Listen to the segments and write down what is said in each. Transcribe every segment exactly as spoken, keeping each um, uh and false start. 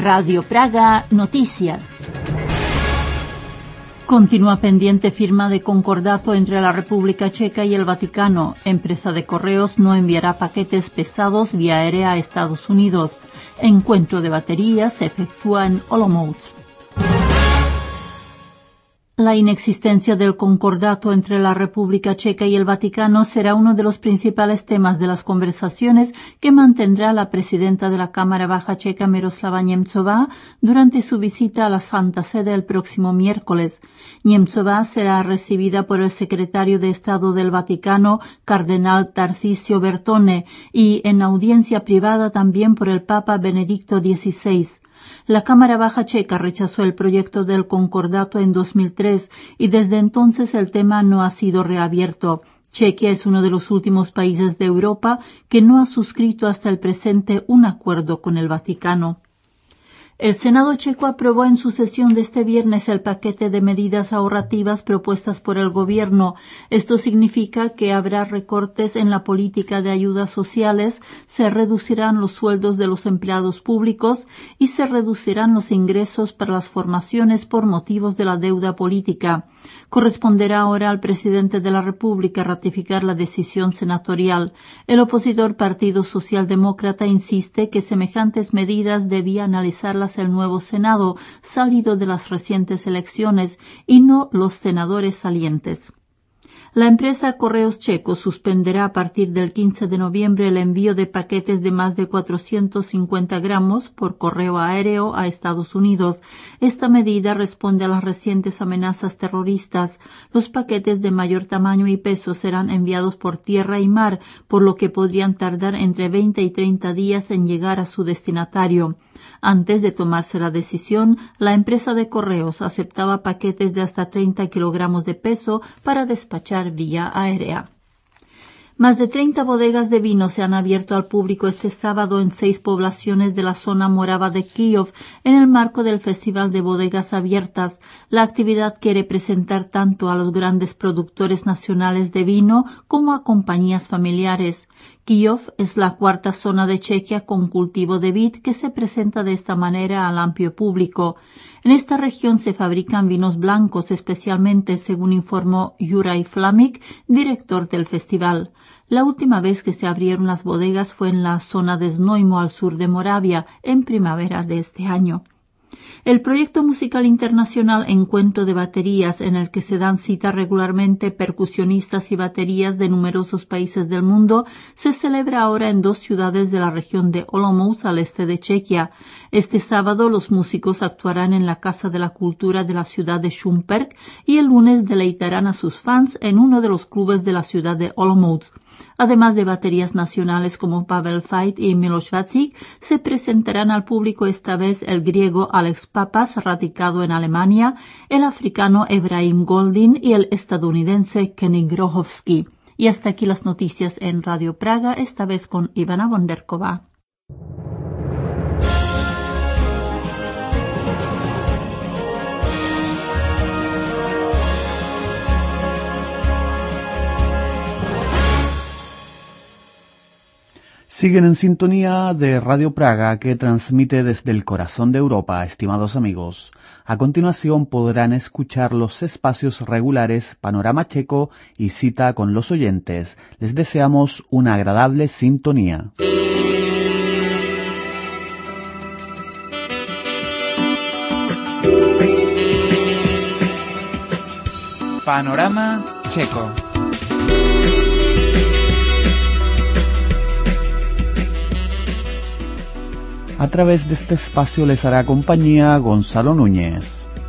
Radio Praga Noticias. Continúa pendiente firma de concordato entre la República Checa y el Vaticano. Empresa de correos no enviará paquetes pesados vía aérea a Estados Unidos. Encuentro de baterías se efectúa en Olomouc. La inexistencia del concordato entre la República Checa y el Vaticano será uno de los principales temas de las conversaciones que mantendrá la presidenta de la Cámara Baja checa, Miroslava Němcová, durante su visita a la Santa Sede el próximo miércoles. Němcová será recibida por el secretario de Estado del Vaticano, cardenal Tarcisio Bertone, y en audiencia privada también por el Papa Benedicto dieciséis. La Cámara Baja checa rechazó el proyecto del concordato en dos mil tres y desde entonces el tema no ha sido reabierto. Chequia es uno de los últimos países de Europa que no ha suscrito hasta el presente un acuerdo con el Vaticano. El Senado checo aprobó en su sesión de este viernes el paquete de medidas ahorrativas propuestas por el gobierno. Esto significa que habrá recortes en la política de ayudas sociales, se reducirán los sueldos de los empleados públicos y se reducirán los ingresos para las formaciones por motivos de la deuda política. Corresponderá ahora al presidente de la República ratificar la decisión senatorial. El opositor Partido Socialdemócrata insiste que semejantes medidas debía analizarlas el nuevo Senado, salido de las recientes elecciones, y no los senadores salientes. La empresa Correos Checo suspenderá a partir del quince de noviembre el envío de paquetes de más de cuatrocientos cincuenta gramos por correo aéreo a Estados Unidos. Esta medida responde a las recientes amenazas terroristas. Los paquetes de mayor tamaño y peso serán enviados por tierra y mar, por lo que podrían tardar entre veinte y treinta días en llegar a su destinatario. Antes de tomarse la decisión, la empresa de correos aceptaba paquetes de hasta treinta kilogramos de peso para despachar vía aérea. Más de treinta bodegas de vino se han abierto al público este sábado en seis poblaciones de la zona morava de Kyiv en el marco del Festival de Bodegas Abiertas. La actividad quiere presentar tanto a los grandes productores nacionales de vino como a compañías familiares. Kyiv es la cuarta zona de Chequia con cultivo de vid que se presenta de esta manera al amplio público. En esta región se fabrican vinos blancos especialmente, según informó Juraj Flamik, director del festival. La última vez que se abrieron las bodegas fue en la zona de Znojmo al sur de Moravia, en primavera de este año. El proyecto musical internacional Encuentro de Baterías, en el que se dan cita regularmente percusionistas y baterías de numerosos países del mundo, se celebra ahora en dos ciudades de la región de Olomouc, al este de Chequia. Este sábado los músicos actuarán en la Casa de la Cultura de la ciudad de Šumperk y el lunes deleitarán a sus fans en uno de los clubes de la ciudad de Olomouc. Además de baterías nacionales como Pavel Fait y Miloš Vacík, se presentarán al público esta vez el griego Alex Papas, radicado en Alemania, el africano Ebrahim Goldin y el estadounidense Kenny Grohovsky. Y hasta aquí las noticias en Radio Praga, esta vez con Ivana Bonderkova. Siguen en sintonía de Radio Praga, que transmite desde el corazón de Europa, estimados amigos. A continuación podrán escuchar los espacios regulares Panorama Checo y Cita con los oyentes. Les deseamos una agradable sintonía. Panorama Checo. A través de este espacio les hará compañía Gonzalo Núñez.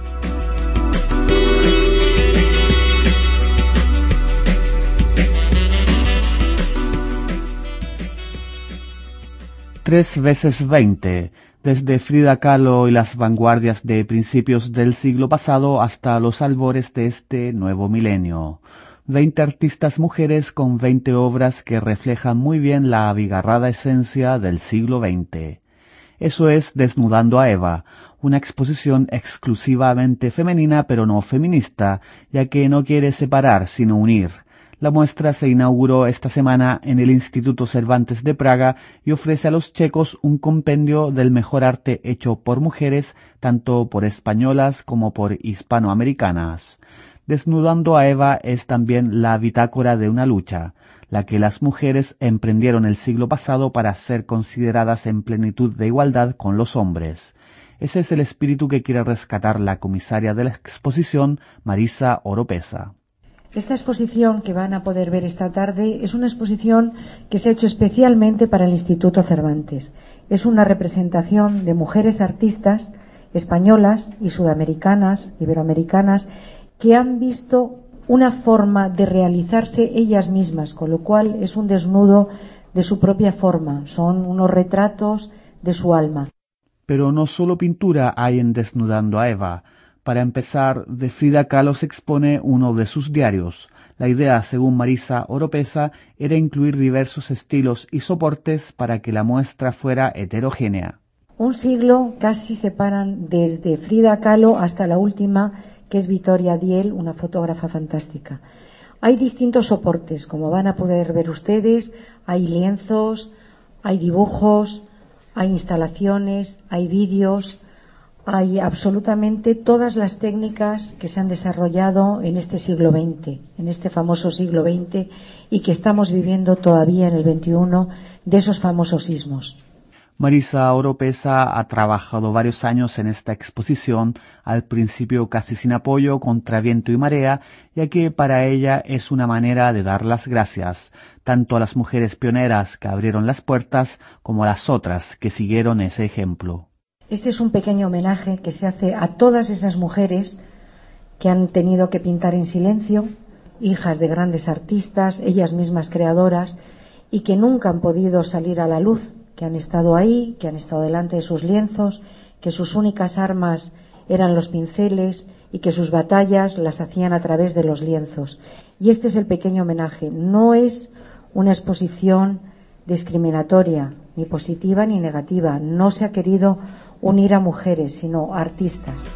Tres veces veinte, desde Frida Kahlo y las vanguardias de principios del siglo pasado hasta los albores de este nuevo milenio. Veinte artistas mujeres con veinte obras que reflejan muy bien la abigarrada esencia del siglo veinte. Eso es Desnudando a Eva, una exposición exclusivamente femenina pero no feminista, ya que no quiere separar sino unir La muestra se inauguró esta semana en el Instituto Cervantes de Praga y ofrece a los checos un compendio del mejor arte hecho por mujeres, tanto por españolas como por hispanoamericanas. Desnudando a Eva es también la bitácora de una lucha, la que las mujeres emprendieron el siglo pasado para ser consideradas en plenitud de igualdad con los hombres. Ese es el espíritu que quiere rescatar la comisaria de la exposición, Marisa Oropesa. Esta exposición que van a poder ver esta tarde es una exposición que se ha hecho especialmente para el Instituto Cervantes. Es una representación de mujeres artistas españolas y sudamericanas, iberoamericanas, que han visto una forma de realizarse ellas mismas, con lo cual es un desnudo de su propia forma, son unos retratos de su alma. Pero no solo pintura hay en Desnudando a Eva. Para empezar, de Frida Kahlo se expone uno de sus diarios. La idea, según Marisa Oropesa, era incluir diversos estilos y soportes para que la muestra fuera heterogénea. Un siglo casi separan desde Frida Kahlo hasta la última, que es Vittoria Diel, una fotógrafa fantástica. Hay distintos soportes, como van a poder ver ustedes, hay lienzos, hay dibujos, hay instalaciones, hay vídeos, hay absolutamente todas las técnicas que se han desarrollado en este siglo veinte, en este famoso siglo veinte, y que estamos viviendo todavía en el veintiuno, de esos famosos sismos. Marisa Oropesa ha trabajado varios años en esta exposición, al principio casi sin apoyo, contra viento y marea, ya que para ella es una manera de dar las gracias, tanto a las mujeres pioneras que abrieron las puertas, como a las otras que siguieron ese ejemplo. Este es un pequeño homenaje que se hace a todas esas mujeres que han tenido que pintar en silencio, hijas de grandes artistas, ellas mismas creadoras, y que nunca han podido salir a la luz, que han estado ahí, que han estado delante de sus lienzos, que sus únicas armas eran los pinceles y que sus batallas las hacían a través de los lienzos. Y este es el pequeño homenaje. No es una exposición discriminatoria, ni positiva ni negativa. No se ha querido unir a mujeres, sino a artistas.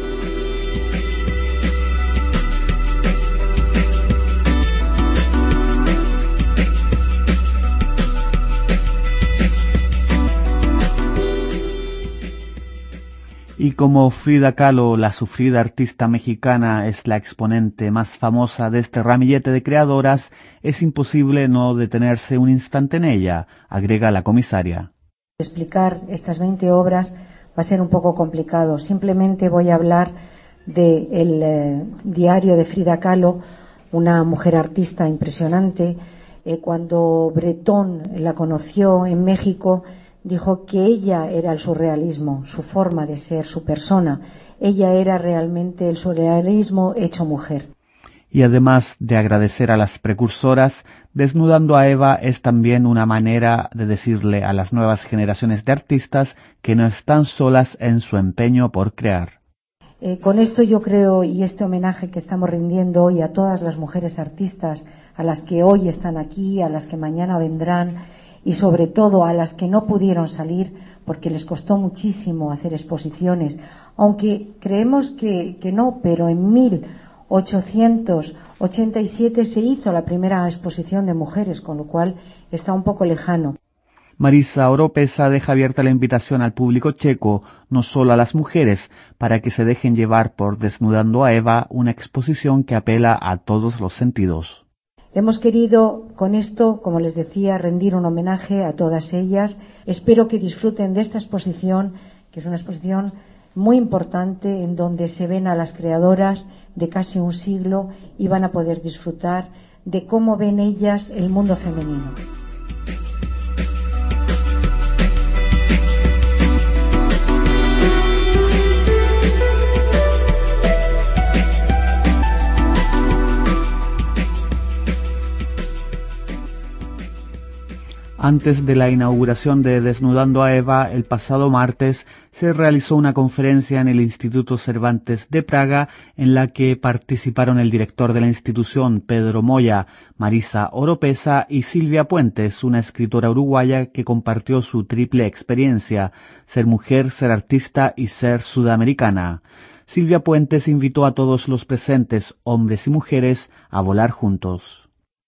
Y como Frida Kahlo, la sufrida artista mexicana, es la exponente más famosa de este ramillete de creadoras, es imposible no detenerse un instante en ella, agrega la comisaria. Explicar estas veinte obras va a ser un poco complicado. Simplemente voy a hablar del eh, diario de Frida Kahlo, una mujer artista impresionante. Eh, cuando Breton la conoció en México, dijo que ella era el surrealismo, su forma de ser, su persona. Ella era realmente el surrealismo hecho mujer. Y además de agradecer a las precursoras, Desnudando a Eva es también una manera de decirle a las nuevas generaciones de artistas que no están solas en su empeño por crear. Eh, con esto yo creo, y este homenaje que estamos rindiendo hoy a todas las mujeres artistas, a las que hoy están aquí, a las que mañana vendrán, y sobre todo a las que no pudieron salir porque les costó muchísimo hacer exposiciones, aunque creemos que, que no, pero en mil ochocientos ochenta y siete se hizo la primera exposición de mujeres, con lo cual está un poco lejano. Marisa Oropesa deja abierta la invitación al público checo, no solo a las mujeres, para que se dejen llevar por Desnudando a Eva, una exposición que apela a todos los sentidos. Hemos querido con esto, como les decía, rendir un homenaje a todas ellas. Espero que disfruten de esta exposición, que es una exposición muy importante en donde se ven a las creadoras de casi un siglo y van a poder disfrutar de cómo ven ellas el mundo femenino. Antes de la inauguración de Desnudando a Eva, el pasado martes, se realizó una conferencia en el Instituto Cervantes de Praga en la que participaron el director de la institución, Pedro Moya, Marisa Oropesa y Silvia Puentes, una escritora uruguaya que compartió su triple experiencia, ser mujer, ser artista y ser sudamericana. Silvia Puentes invitó a todos los presentes, hombres y mujeres, a volar juntos.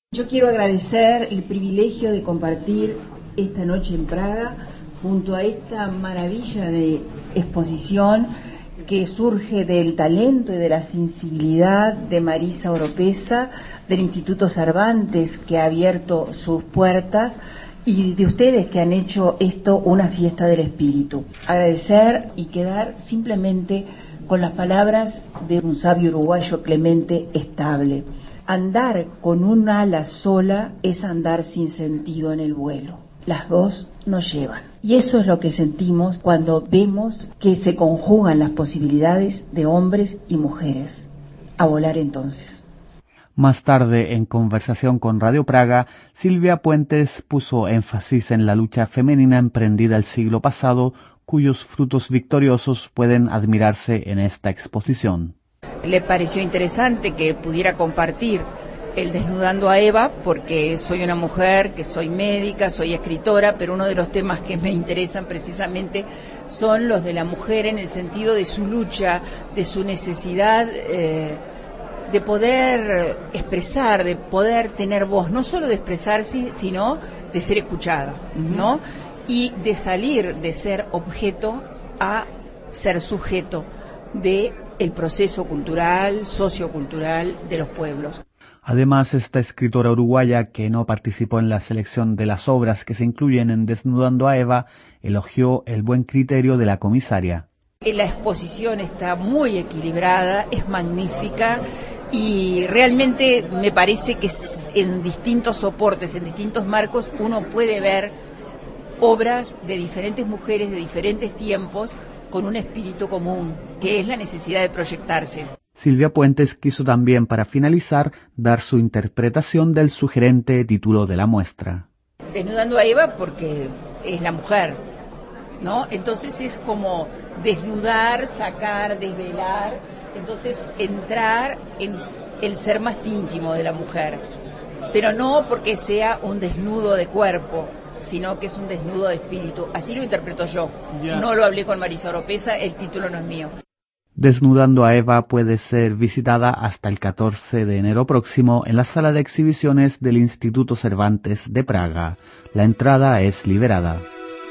Yo quiero agradecer el privilegio de compartir esta noche en Praga junto a esta maravilla de exposición que surge del talento y de la sensibilidad de Marisa Oropesa, del Instituto Cervantes, que ha abierto sus puertas, y de ustedes que han hecho esto una fiesta del espíritu. Agradecer y quedar simplemente con las palabras de un sabio uruguayo, Clemente Estable. Andar con un ala sola es andar sin sentido en el vuelo. Las dos nos llevan. Y eso es lo que sentimos cuando vemos que se conjugan las posibilidades de hombres y mujeres. A volar entonces. Más tarde, en conversación con Radio Praga, Silvia Puentes puso énfasis en la lucha femenina emprendida el siglo pasado, cuyos frutos victoriosos pueden admirarse en esta exposición. Le pareció interesante que pudiera compartir el Desnudando a Eva, porque soy una mujer, que soy médica, soy escritora, pero uno de los temas que me interesan precisamente son los de la mujer en el sentido de su lucha, de su necesidad eh, de poder expresar, de poder tener voz, no solo de expresarse, sino de ser escuchada, ¿no? Y de salir de ser objeto a ser sujeto de el proceso cultural, sociocultural de los pueblos. Además, esta escritora uruguaya, que no participó en la selección de las obras que se incluyen en Desnudando a Eva, elogió el buen criterio de la comisaria. La exposición está muy equilibrada, es magnífica y realmente me parece que en distintos soportes, en distintos marcos, uno puede ver obras de diferentes mujeres de diferentes tiempos con un espíritu común, que es la necesidad de proyectarse. Silvia Puentes quiso también, para finalizar, dar su interpretación del sugerente título de la muestra. Desnudando a Eva porque es la mujer, ¿no? Entonces es como desnudar, sacar, desvelar, entonces entrar en el ser más íntimo de la mujer, pero no porque sea un desnudo de cuerpo, sino que es un desnudo de espíritu. Así lo interpreto yo. Yeah. No lo hablé con Marisa Oropesa, el título no es mío. Desnudando a Eva puede ser visitada hasta el catorce de enero próximo en la sala de exhibiciones del Instituto Cervantes de Praga. La entrada es liberada.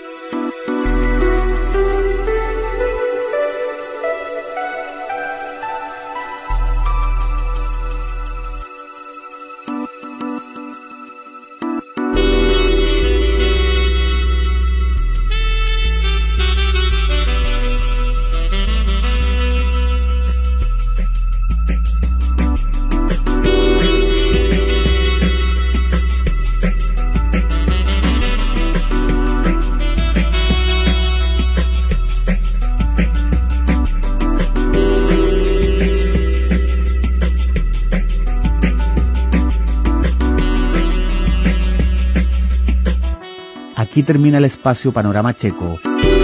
Aquí termina el espacio Panorama Checo.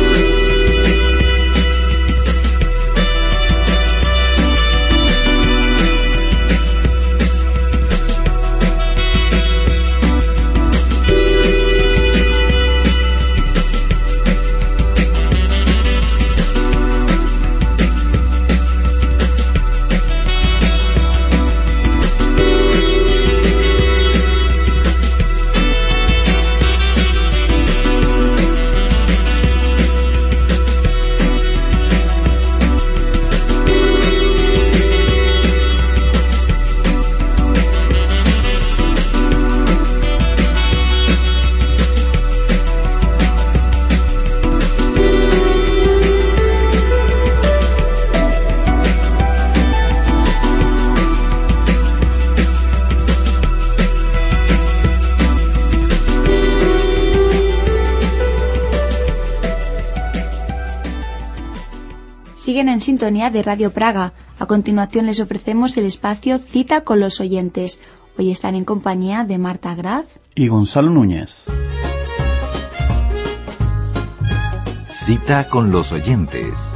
Siguen en sintonía de Radio Praga. A continuación les ofrecemos el espacio Cita con los oyentes. Hoy están en compañía de Marta Graz y Gonzalo Núñez. Cita con los oyentes.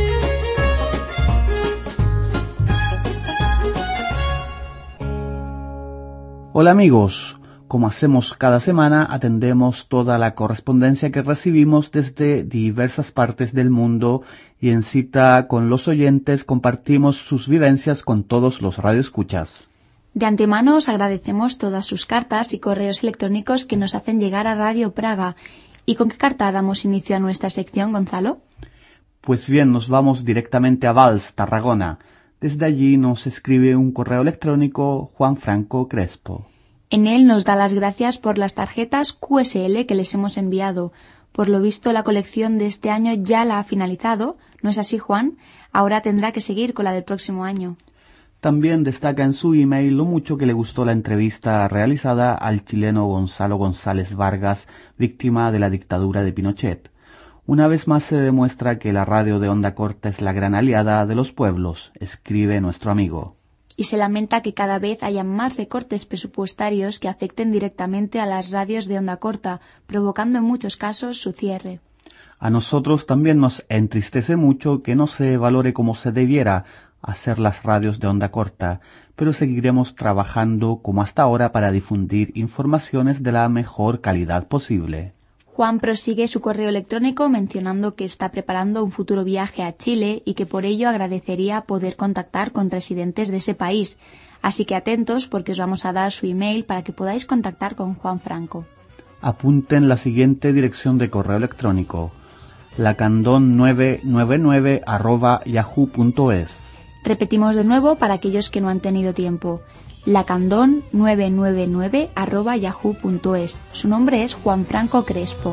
Hola amigos. Como hacemos cada semana, atendemos toda la correspondencia que recibimos desde diversas partes del mundo y en Cita con los oyentes compartimos sus vivencias con todos los radioescuchas. De antemano os agradecemos todas sus cartas y correos electrónicos que nos hacen llegar a Radio Praga. ¿Y con qué carta damos inicio a nuestra sección, Gonzalo? Pues bien, nos vamos directamente a Valls, Tarragona. Desde allí nos escribe un correo electrónico Juan Franco Crespo. En él nos da las gracias por las tarjetas Q S L que les hemos enviado. Por lo visto, la colección de este año ya la ha finalizado. ¿No es así, Juan? Ahora tendrá que seguir con la del próximo año. También destaca en su email lo mucho que le gustó la entrevista realizada al chileno Gonzalo González Vargas, víctima de la dictadura de Pinochet. Una vez más se demuestra que la radio de onda corta es la gran aliada de los pueblos, escribe nuestro amigo. Y se lamenta que cada vez haya más recortes presupuestarios que afecten directamente a las radios de onda corta, provocando en muchos casos su cierre. A nosotros también nos entristece mucho que no se valore como se debiera hacer las radios de onda corta, pero seguiremos trabajando como hasta ahora para difundir informaciones de la mejor calidad posible. Juan prosigue su correo electrónico mencionando que está preparando un futuro viaje a Chile y que por ello agradecería poder contactar con residentes de ese país. Así que atentos porque os vamos a dar su email para que podáis contactar con Juan Franco. Apunten la siguiente dirección de correo electrónico: lacandon nueve nueve nueve arroba yahoo punto es. Repetimos de nuevo para aquellos que no han tenido tiempo. lacandon nueve nueve nueve arroba yahoo punto es. Su nombre es Juan Franco Crespo.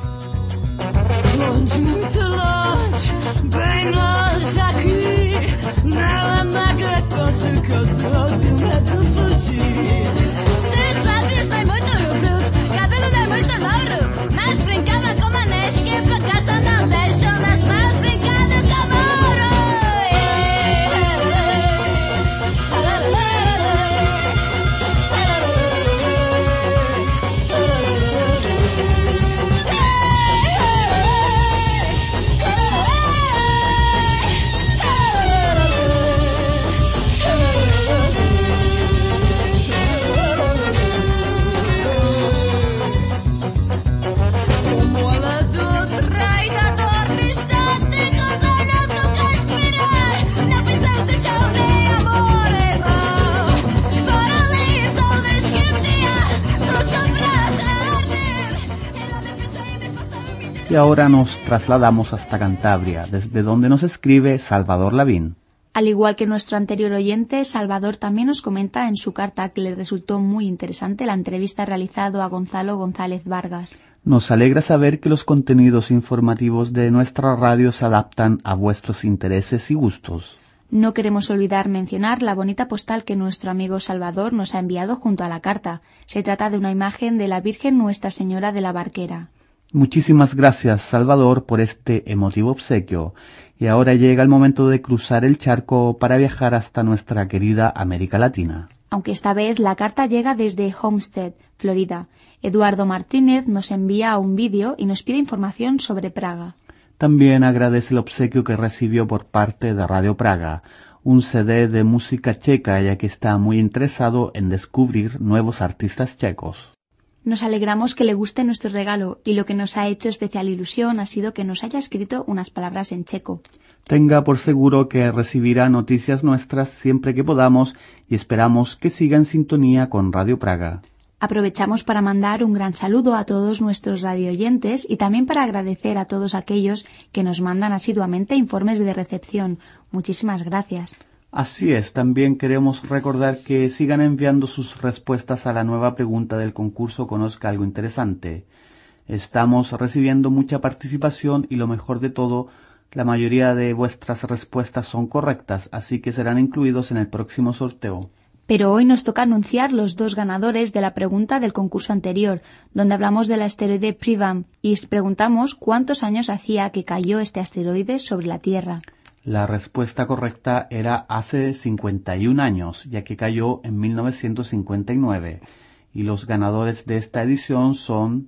Y ahora nos trasladamos hasta Cantabria, desde donde nos escribe Salvador Lavín. Al igual que nuestro anterior oyente, Salvador también nos comenta en su carta que le resultó muy interesante la entrevista realizada a Gonzalo González Vargas. Nos alegra saber que los contenidos informativos de nuestra radio se adaptan a vuestros intereses y gustos. No queremos olvidar mencionar la bonita postal que nuestro amigo Salvador nos ha enviado junto a la carta. Se trata de una imagen de la Virgen Nuestra Señora de la Barquera. Muchísimas gracias, Salvador, por este emotivo obsequio. Y ahora llega el momento de cruzar el charco para viajar hasta nuestra querida América Latina. Aunque esta vez la carta llega desde Homestead, Florida. Eduardo Martínez nos envía un vídeo y nos pide información sobre Praga. También agradece el obsequio que recibió por parte de Radio Praga, un C D de música checa, ya que está muy interesado en descubrir nuevos artistas checos. Nos alegramos que le guste nuestro regalo y lo que nos ha hecho especial ilusión ha sido que nos haya escrito unas palabras en checo. Tenga por seguro que recibirá noticias nuestras siempre que podamos y esperamos que siga en sintonía con Radio Praga. Aprovechamos para mandar un gran saludo a todos nuestros radioyentes y también para agradecer a todos aquellos que nos mandan asiduamente informes de recepción. Muchísimas gracias. Así es, también queremos recordar que sigan enviando sus respuestas a la nueva pregunta del concurso Conozca algo interesante. Estamos recibiendo mucha participación y lo mejor de todo, la mayoría de vuestras respuestas son correctas, así que serán incluidos en el próximo sorteo. Pero hoy nos toca anunciar los dos ganadores de la pregunta del concurso anterior, donde hablamos del asteroide Privam y preguntamos cuántos años hacía que cayó este asteroide sobre la Tierra. La respuesta correcta era hace cincuenta y un años, ya que cayó en mil novecientos cincuenta y nueve. Y los ganadores de esta edición son...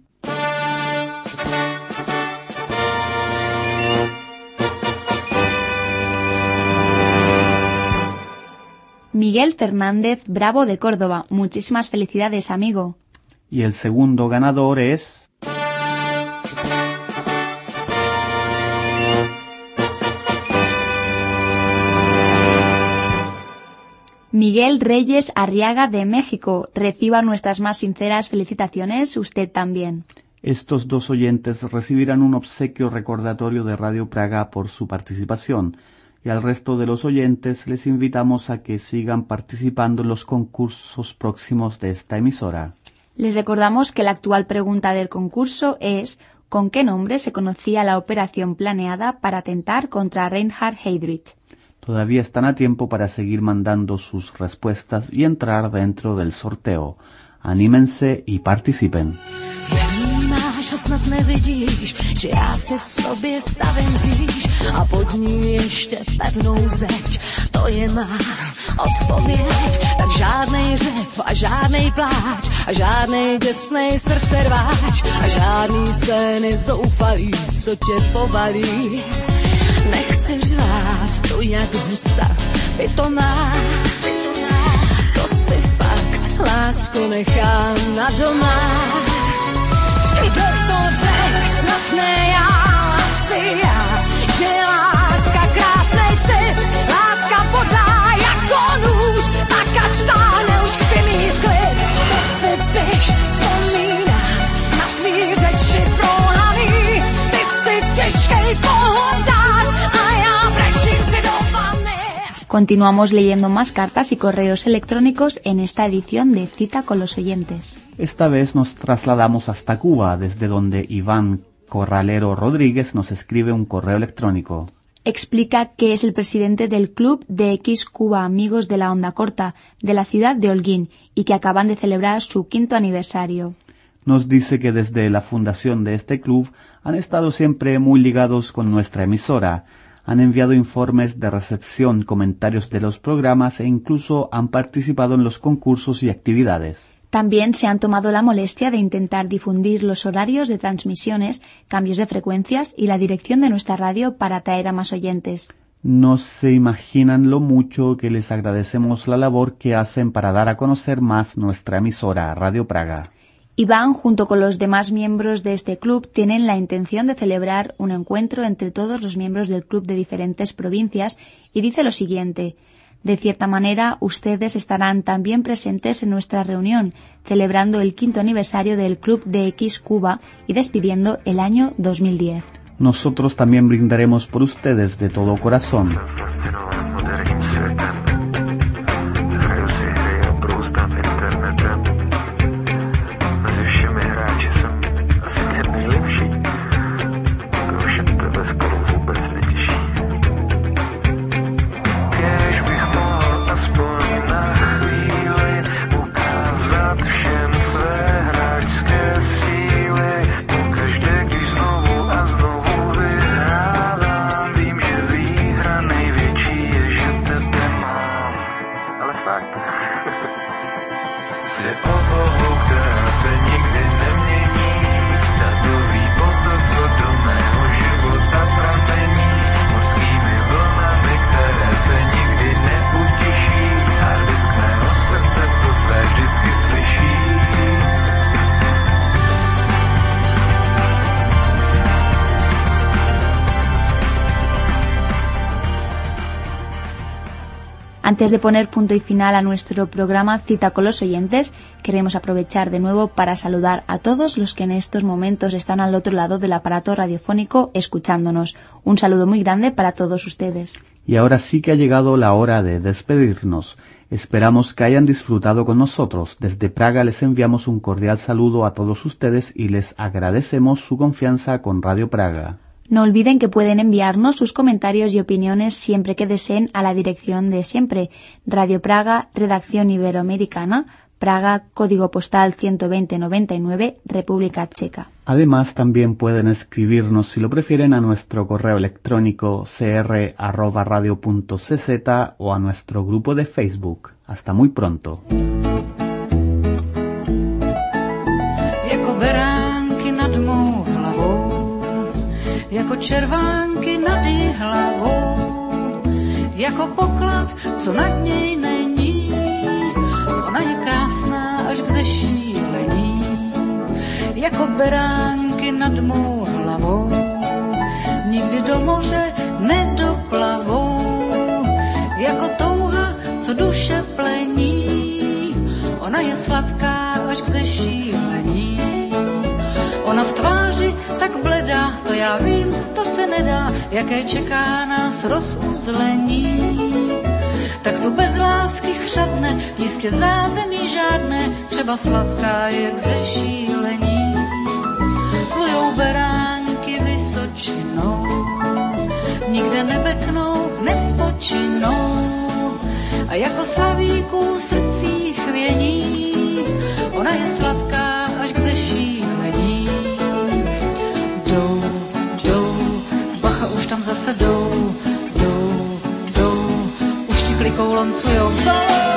Miguel Fernández Bravo de Córdoba. Muchísimas felicidades, amigo. Y el segundo ganador es... Miguel Reyes Arriaga de México. Reciba nuestras más sinceras felicitaciones, usted también. Estos dos oyentes recibirán un obsequio recordatorio de Radio Praga por su participación, y al resto de los oyentes les invitamos a que sigan participando en los concursos próximos de esta emisora. Les recordamos que la actual pregunta del concurso es: ¿con qué nombre se conocía la operación planeada para atentar contra Reinhard Heydrich? Todavía están a tiempo para seguir mandando sus respuestas y entrar dentro del sorteo. Anímense y participen. A snad nevidíš, že já si v sobě stavím říš a pod ní ještě pevnou zeď. To je má odpověď, tak žádnej řev a žádnej pláč a žádnej děsnej srdce rváč a žádný scény zoufalý, co tě povalí. Nechci řvát to jak husa, by to má, to si fakt, lásko nechám na doma. Kdo to řek, snad ne já, asi já, že láska krásnej cit, láska podá jako nůž, tak ať stáhne, už chci mít klid. To si běž, vzpomínám na tvý řeči prohaný, ty si těžkej pohodář a já brečím si do vany. Continuamos leyendo más cartas y correos electrónicos en esta edición de Cita con los oyentes. Esta vez nos trasladamos hasta Cuba, desde donde Iván Corralero Rodríguez nos escribe un correo electrónico. Explica que es el presidente del Club de X Cuba Amigos de la Onda Corta, de la ciudad de Holguín, y que acaban de celebrar su quinto aniversario. Nos dice que desde la fundación de este club han estado siempre muy ligados con nuestra emisora. Han enviado informes de recepción, comentarios de los programas e incluso han participado en los concursos y actividades. También se han tomado la molestia de intentar difundir los horarios de transmisiones, cambios de frecuencias y la dirección de nuestra radio para atraer a más oyentes. No se imaginan lo mucho que les agradecemos la labor que hacen para dar a conocer más nuestra emisora, Radio Praga. Iván, junto con los demás miembros de este club, tienen la intención de celebrar un encuentro entre todos los miembros del club de diferentes provincias y dice lo siguiente: de cierta manera, ustedes estarán también presentes en nuestra reunión, celebrando el quinto aniversario del Club de X Cuba y despidiendo el año dos mil diez. Nosotros también brindaremos por ustedes de todo corazón. Antes de poner punto y final a nuestro programa Cita con los oyentes, queremos aprovechar de nuevo para saludar a todos los que en estos momentos están al otro lado del aparato radiofónico escuchándonos. Un saludo muy grande para todos ustedes. Y ahora sí que ha llegado la hora de despedirnos. Esperamos que hayan disfrutado con nosotros. Desde Praga les enviamos un cordial saludo a todos ustedes y les agradecemos su confianza con Radio Praga. No olviden que pueden enviarnos sus comentarios y opiniones siempre que deseen a la dirección de siempre: Radio Praga, Redacción Iberoamericana, Praga, Código Postal ciento veinte noventa y nueve, República Checa. Además, también pueden escribirnos, si lo prefieren, a nuestro correo electrónico c r arroba radio punto c z o a nuestro grupo de Facebook. Hasta muy pronto. Jako beránky nad mou hlavou, jako červánky nad jí hlavou, jako poklad, co nad něj není. Ona je krásná až k zešílení, jako beránky nad mou hlavou, nikdy do moře nedoplavou, jako touha, co duše plení. Ona je sladká až k zešílení. Ona v tváři tak bledá, to já vím, to se nedá, jaké čeká nás rozuzlení. Tak tu bez lásky chřadne, jistě zázemí žádné, třeba sladká je k zešílení. Plujou beránky Vysočinou, nikde nebeknou, nespočinou. A jako slavíků srdcích vění, ona je sladká až k zešílení. Jdou, jdou, bacha už tam zase jdou, jdou, jdou, už ti klikou lancujou, co?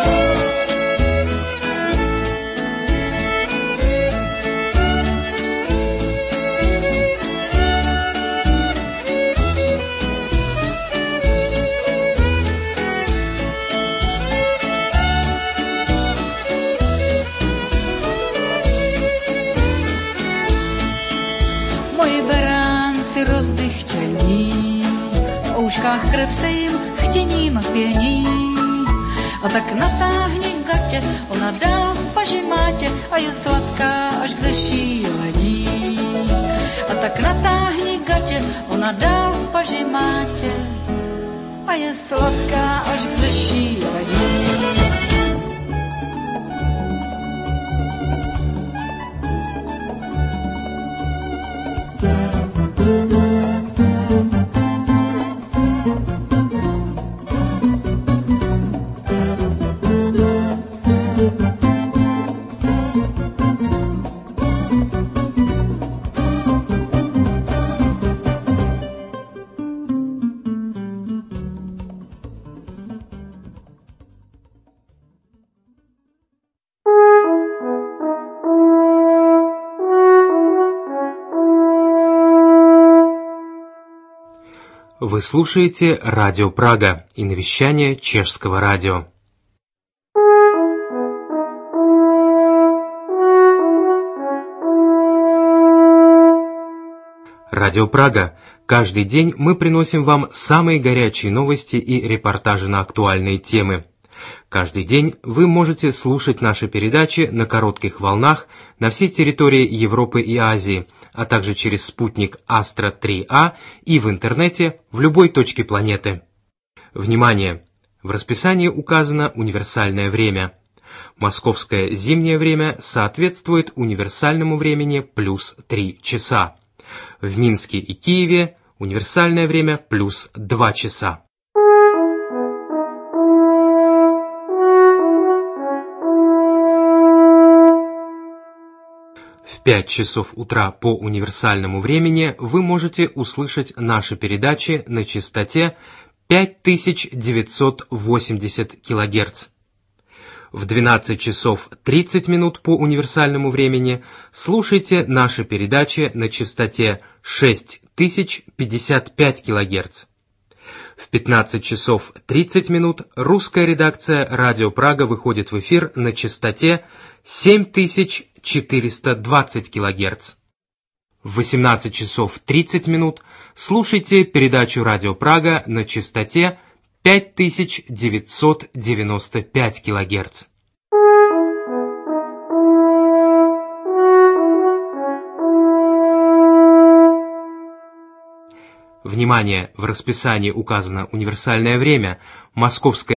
Rozdychtění, v ouškách krev se jim chtěním pění. A tak natáhni gatě, ona dál v paži mátě a je sladká až k zešílení. A tak natáhni gatě, ona dál v paži mátě a je sladká až k zešílení. Вы слушаете Радио Прага и навещание Чешского радио. Радио Прага. Каждый день мы приносим вам самые горячие новости и репортажи на актуальные темы. Каждый день вы можете слушать наши передачи на коротких волнах на всей территории Европы и Азии, а также через спутник Астра три А и в интернете в любой точке планеты. Внимание! В расписании указано универсальное время. Московское зимнее время соответствует универсальному времени плюс три часа. В Минске и Киеве универсальное время плюс два часа. В пять часов утра по универсальному времени вы можете услышать наши передачи на частоте пять тысяч девятьсот восемьдесят килогерц. В двенадцать часов тридцать минут по универсальному времени слушайте наши передачи на частоте шесть тысяч пятьдесят пять килогерц. В пятнадцать часов тридцать минут русская редакция Радио Прага выходит в эфир на частоте семь тысяч четыреста двадцать килогерц. В восемнадцать часов тридцать минут слушайте передачу Радио Прага на частоте пять тысяч девятьсот девяносто пять килогерц. Внимание! В расписании указано универсальное время. Московское